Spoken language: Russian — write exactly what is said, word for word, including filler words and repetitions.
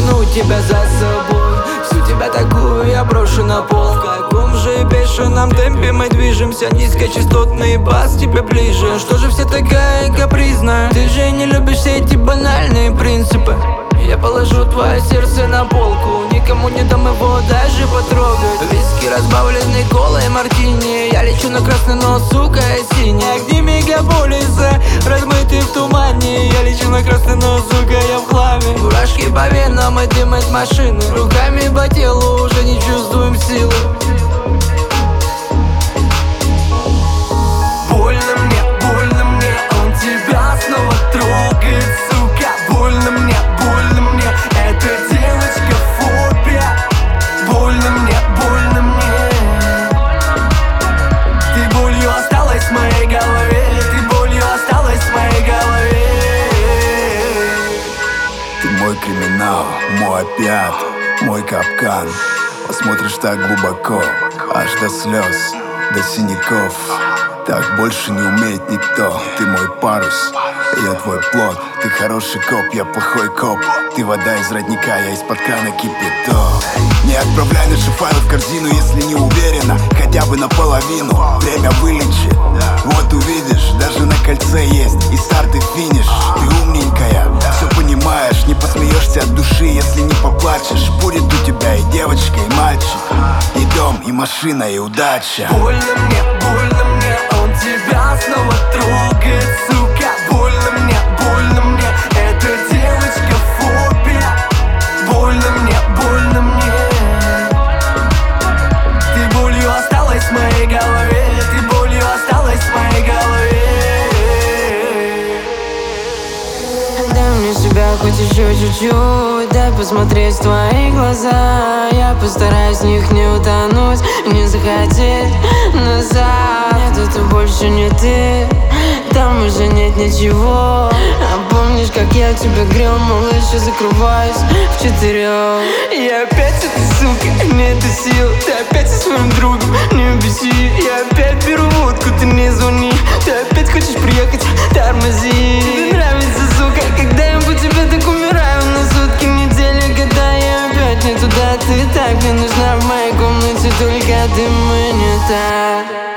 тяну тебя за собой. Всю тебя такую я брошу на пол. В каком же бешеном темпе мы движемся? Низкочастотный бас тебе ближе. Что же все такая капризная? Ты же не любишь все эти банальные принципы. Я положу твое сердце на полку, никому не дам его даже потрогать. Виски, разбавленный колой мартини. Я лечу на красный, но, сука, я синий. Огни мегаполиса, размыты в тумане. Я лечу на красный, но, сука, я в хламе. Мурашки по венам и дым от машины. Руками по телу уже не чувствуем силы. Больно мне, больно мне, он тебя снова трогает, сука. Больно мне, больно мне, эта девочка фобия. Больно мне, больно мне. Ты болью осталась в моей голове, ты болью осталась в моей голове. Ты мой криминал, мой опиат, мой капкан. Посмотришь так глубоко, аж до слез, до синяков. Так больше не умеет никто. Ты мой парус, я твой плод. Ты хороший коп, я плохой коп. Ты вода из родника, я из-под крана кипяток. Не отправляй наши файлы в корзину, если не уверена, хотя бы наполовину. Время вылечит, вот увидишь. Даже на кольце есть и старт, и финиш. Ты умненькая, все понимаешь. Не посмеешься от души, если не поплачешь. Будет у тебя и девочка, и мальчик, и дом, и машина, и удача. Больно мне, больно мне, он тебя снова трогает, сука. Больно мне, больно мне, эта девочка фобия. Больно мне, больно мне. Ты болью осталась в моей голове, ты болью осталась в моей голове. Дай мне себя хоть еще чуть-чуть, дай посмотреть в твои глаза. Я постараюсь в них не утонуть, не захотеть назад. Нет, это больше не ты, там уже нет ничего. А помнишь, как я тебя грел, малыш, я закрываюсь в четырех. Я опять эта сука, нет сил. Ты опять со своим другом, не беси. Я опять беру водку, ты не звони. Ты опять хочешь приехать, тормози. Тебе нравится, сука, когда я по тебе так умираю. На сутки, недели, года, я опять не туда. Ты так мне нужна в моей комнате, только ты мне не так.